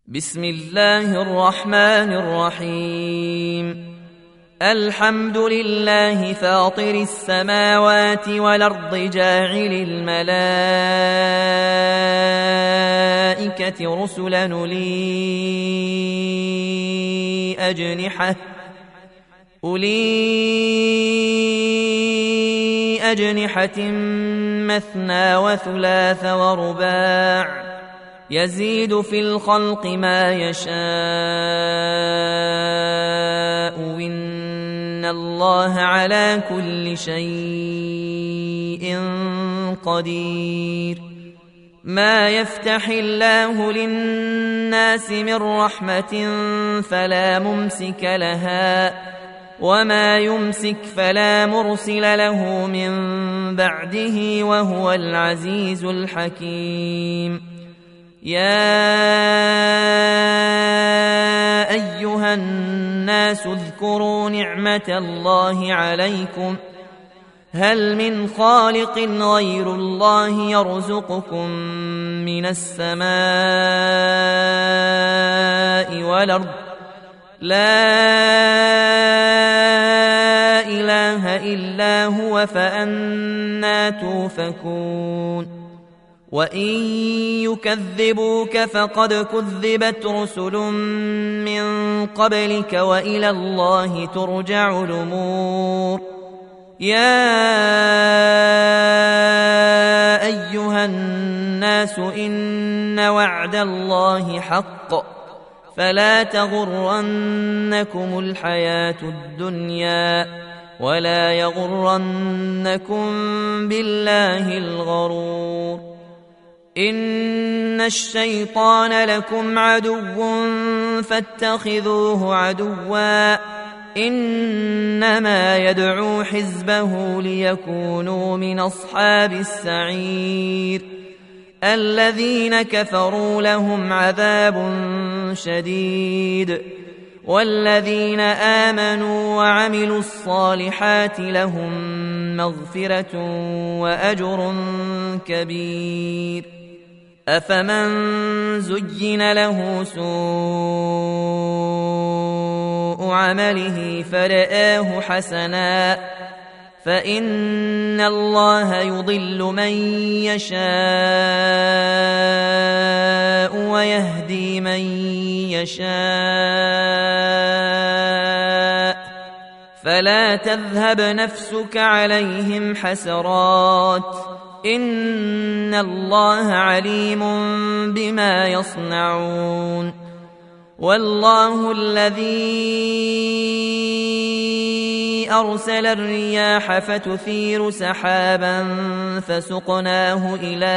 بسم الله الرحمن الرحيم. الحمد لله فاطر السماوات والأرض جاعل الملائكة رسلا أولي أجنحة مثنى وثلاث ورباع يزيد في الخلق ما يشاء إن الله على كل شيء قدير. ما يفتح الله للناس من رحمة فلا ممسك لها وما يمسك فلا مرسل له من بعده وهو العزيز الحكيم. يا أيها الناس اذكروا نعمة الله عليكم هل من خالق غير الله يرزقكم من السماء والأرض لا إله إلا هو فأنى توفكون. وإن يكذبوك فقد كذبت رسل من قبلك وإلى الله ترجع الأمور. يا أيها الناس إن وعد الله حق فلا تغرنكم الحياة الدنيا ولا يغرنكم بالله الغرور. إن الشيطان لكم عدو فاتخذوه عدوا إنما يدعو حزبه ليكونوا من أصحاب السعير. الذين كفروا لهم عذاب شديد والذين آمنوا وعملوا الصالحات لهم مغفرة وأجر كبير. أفمن زين له سوء عمله فرآه حسنا فإن الله يضل من يشاء ويهدي من يشاء فلا تذهب نفسك عليهم حسرات إن الله عليم بما يصنعون. والله الذي أرسل الرياح فتثير سحابا فسقناه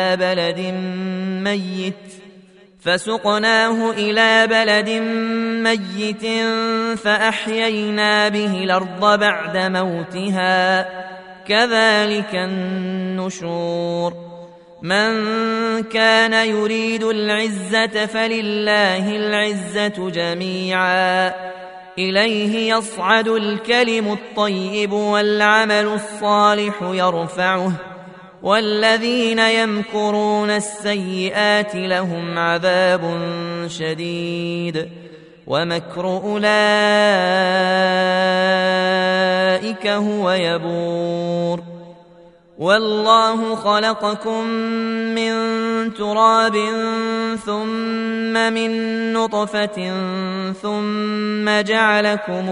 إلى بلد ميت فأحيينا به الأرض بعد موتها كذلك النشور. من كان يريد العزة فلله العزة جميعا إليه يصعد الكلم الطيب والعمل الصالح يرفعه والذين يمكرون السيئات لهم عذاب شديد ومكر أولئك هو يبور. والله خلقكم من تراب ثم من نطفة ثم جعلكم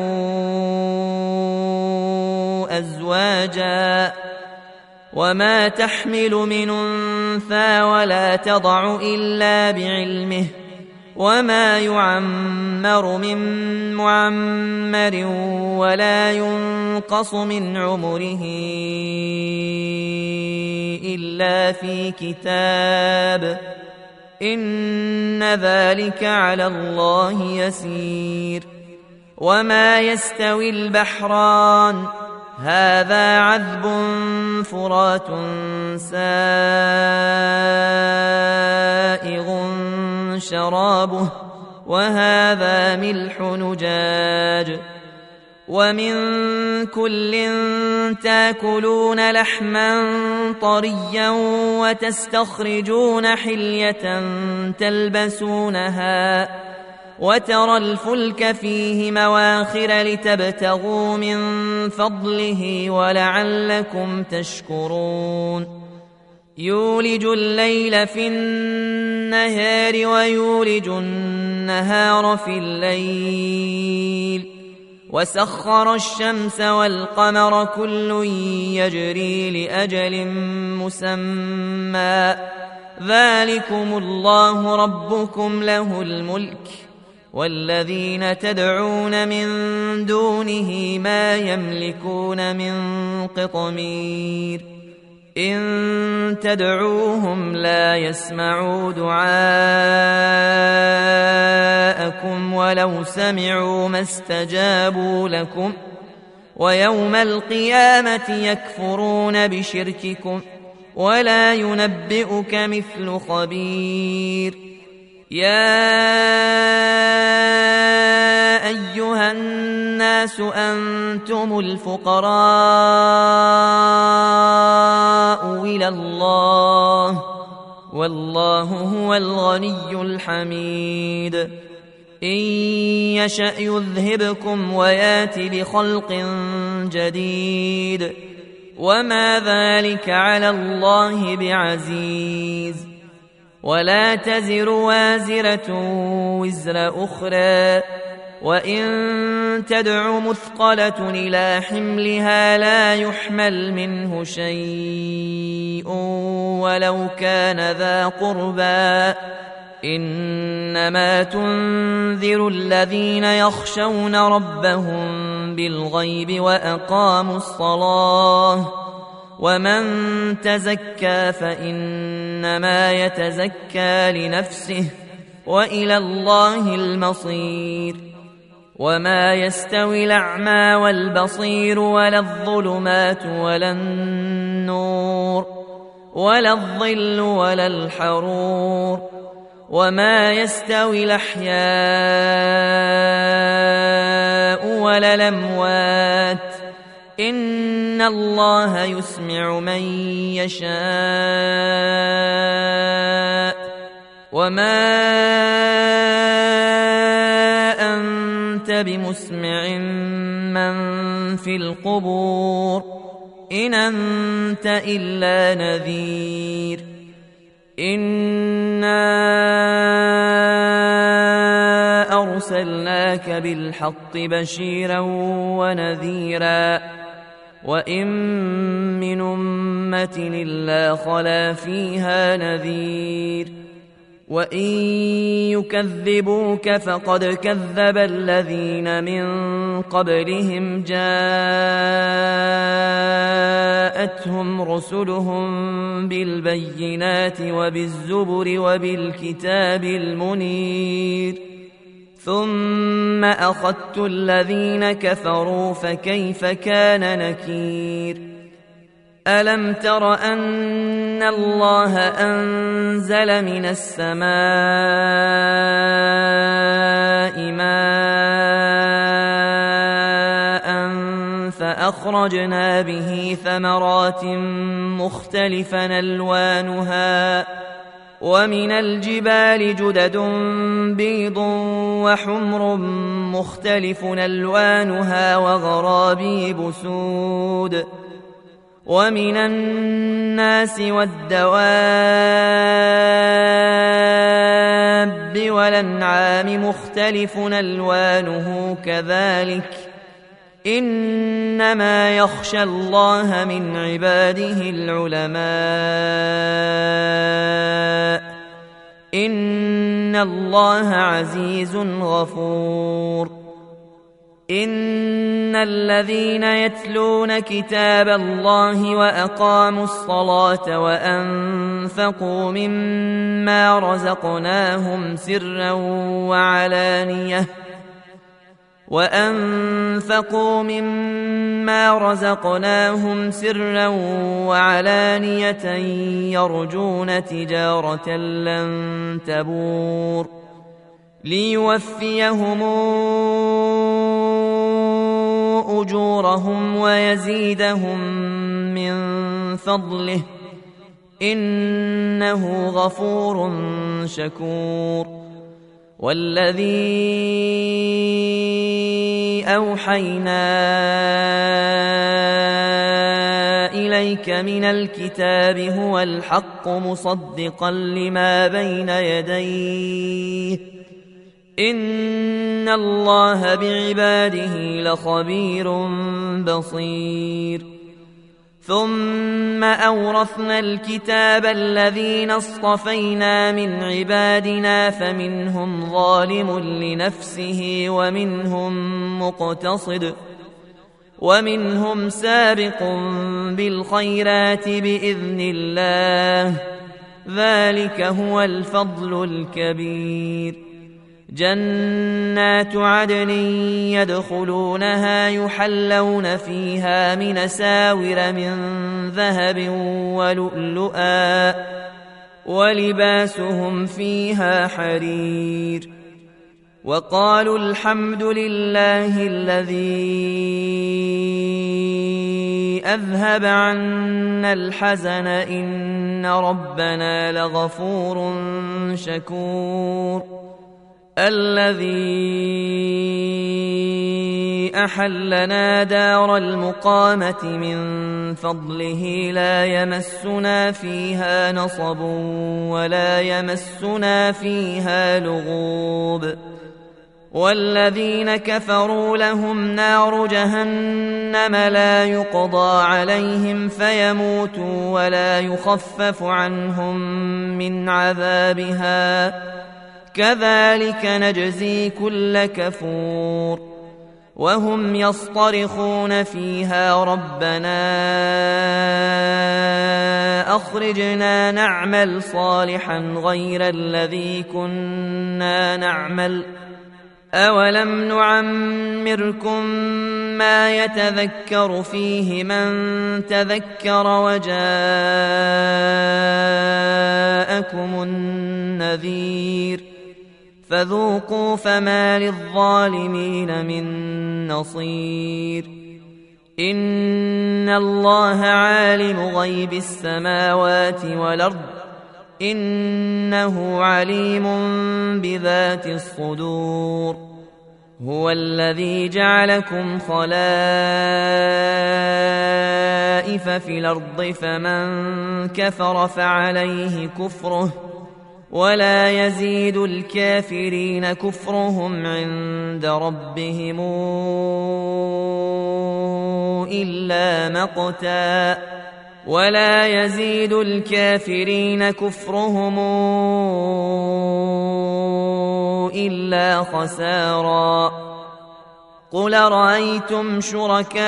أزواجا وما تحمل من أنثى ولا تضع إلا بعلمه وما يعمر من معمر ولا ينقص من عمره إلا في كتاب إن ذلك على الله يسير. وما يستوي البحران هذا عذب فرات سائغ شرابه وهذا ملح نجاج ومن كل تاكلون لحما طريا وتستخرجون حلية تلبسونها وترى الفلك فيه مواخر لتبتغوا من فضله ولعلكم تشكرون يولج الليل في النهار ويولج النهار في الليل وسخر الشمس والقمر كل يجري لأجل مسمى ذلكم الله ربكم له الملك والذين تدعون من دونه ما يملكون من قطمير إن تدعوهم لا يسمعوا دعاءكم ولو سمعوا ما استجابوا لكم ويوم القيامة يكفرون بشرككم ولا ينبئك مثل خبير يا أيها الناس أنتم الفقراء إلى الله والله هو الغني الحميد إن يشأ يذهبكم ويات بخلق جديد وما ذلك على الله بعزيز ولا تزر وازرة وزر أخرى وإن تدع مثقلة إلى حملها لا يحمل منه شيء ولو كان ذا قربى إنما تنذر الذين يخشون ربهم بالغيب وأقاموا الصلاة ومن تزكى فإنما يتزكى لنفسه وإلى الله المصير وما يستوي الأعمى والبصير ولا الظلمات ولا النور ولا الظل ولا الحرور وما يستوي الأحياء ولا الأموات إن الله يسمع من يشاء وما أنت بمسمع من في القبور إن أنت إلا نذير إنا أرسلناك بالحق بشيرا ونذيرا وإن من أمة إلا خلا فيها نذير وإن يكذبوك فقد كذب الذين من قبلهم جاءتهم رسلهم بالبينات وبالزبر وبالكتاب المنير ثم أخذت الذين كفروا فكيف كان نكير ألم تر أن الله أنزل من السماء ماء فأخرجنا به ثمرات مختلفا ألوانها ومن الجبال جدد بيض وحمر مختلف ألوانها وغرابيب سود ومن الناس والدواب والأنعام مختلف ألوانه كذلك إنما يخشى الله من عباده العلماء إن الله عزيز غفور إن الذين يتلون كتاب الله وأقاموا الصلاة وأنفقوا مما رزقناهم سرا وعلانية يرجون تجارة لن تبور ليوفيهم أجورهم ويزيدهم من فضله إنه غفور شكور. والذي أوحينا إليك من الكتاب هو الحق مصدقا لما بين يديه إن الله بعباده لخبير بصير. ثم أورثنا الكتاب الذين اصطفينا من عبادنا فمنهم ظالم لنفسه ومنهم مقتصد ومنهم سابق بالخيرات بإذن الله ذلك هو الفضل الكبير. جنات عدن يدخلونها يحلون فيها من ساور من ذهب ولؤلؤا ولباسهم فيها حرير. وقالوا الحمد لله الذي أذهب عنا الحزن إن ربنا لغفور شكور. الذي أحلنا دار المقامة من فضله لا يمسنا فيها نصب ولا يمسنا فيها لغوب. والذين كفروا لهم نار جهنم لا يقضى عليهم فيموتوا ولا يخفف عنهم من عذابها كذلك نجزي كل كفور. وهم يصطرخون فيها ربنا أخرجنا نعمل صالحا غير الذي كنا نعمل أولم نعمركم ما يتذكر فيه من تذكر وجاءكم النذير فذوقوا فما للظالمين من نصير. إن الله عالم غيب السماوات والأرض إنه عليم بذات الصدور. هو الذي جعلكم خلائف في الأرض فمن كفر فعليه كفره ولا يزيد الكافرين كفرهم عند ربهم إلا مقتا ولا يزيد الكافرين كفرهم إلا خسارا. قل رأيتم شركاءكم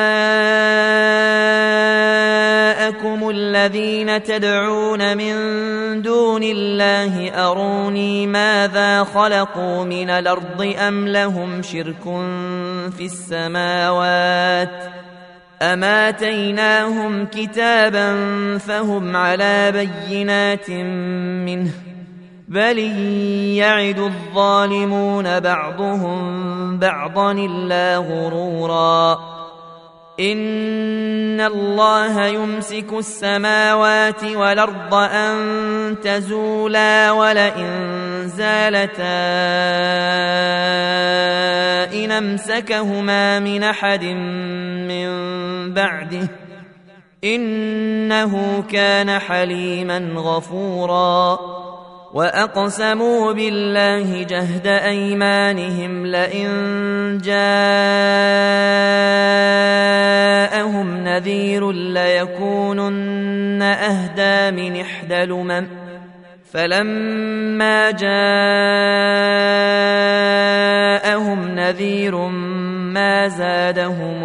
الذين تدعون من دون الله أروني ماذا خلقوا من الأرض أم لهم شرك في السماوات أم آتيناهم كتابا فهم على بينات منه بل يعد الظالمون بعضهم بعضا إلا غرورا. إن الله يمسك السماوات والأرض أن تزولا ولئن زالتا إن أمسكهما من أحد من بعده إنه كان حليما غفورا. وأقسموا بالله جهد أيمانهم لئن جاءهم نذير ليكونن أهدى من إحدى الأمم فلما جاءهم نذير ما زادهم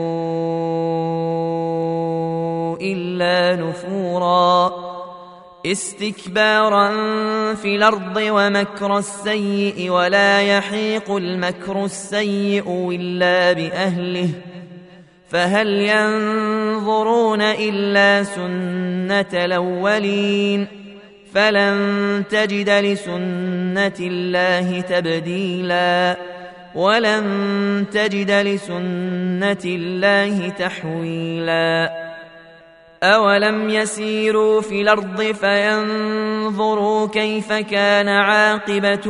إلا نفورا استكبارا في الأرض ومكر السيء ولا يحيق المكر السيء إلا بأهله فهل ينظرون إلا سنة الأولين فلن تجد لسنة الله تبديلا ولن تجد لسنة الله تحويلا أولم يسيروا في الأرض فينظروا كيف كان عاقبة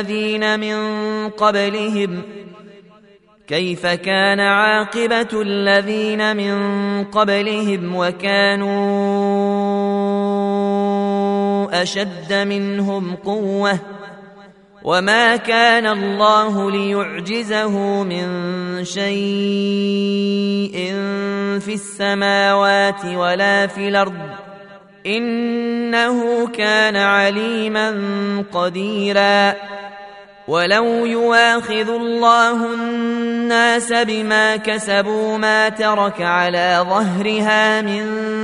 الذين من قبلهم وكانوا أشد منهم قوة وما كان الله ليعجزه من شيء في السماوات ولا في الأرض إنه كان عليما قديرا ولو يواخذ الله الناس بما كسبوا ما ترك على ظهرها من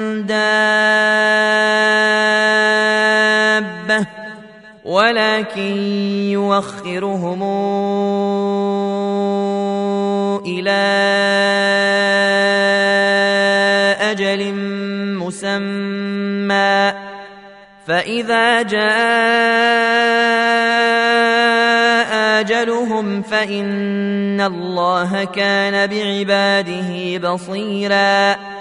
دابة ولكن يوخرهم إلى أجل مسمى فإذا جاء أجلهم فإن الله كان بعباده بصيرا